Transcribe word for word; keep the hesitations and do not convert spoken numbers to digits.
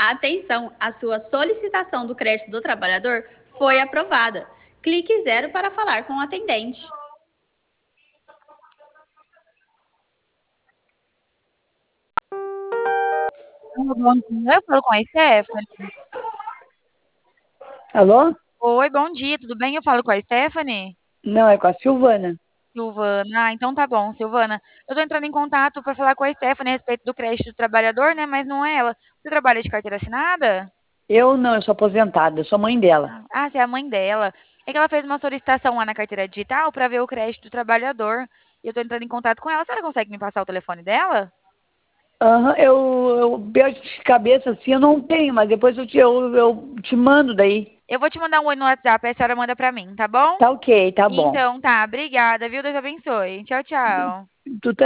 Atenção, a sua solicitação do crédito do trabalhador foi aprovada. Clique zero para falar com o atendente. Bom dia, eu falo com a Stephanie. Alô? Oi, bom dia, tudo bem? Eu falo com a Stephanie? Não, é com a Silvana. Silvana, ah, então tá bom, Silvana. Eu tô entrando em contato para falar com a Stephanie a respeito do crédito do trabalhador, né? Mas não é ela. Você trabalha de carteira assinada? Eu não, eu sou aposentada, eu sou mãe dela. Ah, você é a mãe dela. É que ela fez uma solicitação lá na carteira digital para ver o crédito do trabalhador. E eu tô entrando em contato com ela. A senhora consegue me passar o telefone dela? Aham, eu, eu beijo de cabeça assim, eu não tenho, mas depois eu te, eu, eu te mando daí. Eu vou te mandar um oi no WhatsApp, aí a senhora manda pra mim, tá bom? Tá ok, tá bom. Então tá, obrigada, viu? Deus abençoe. Tchau, tchau. Tu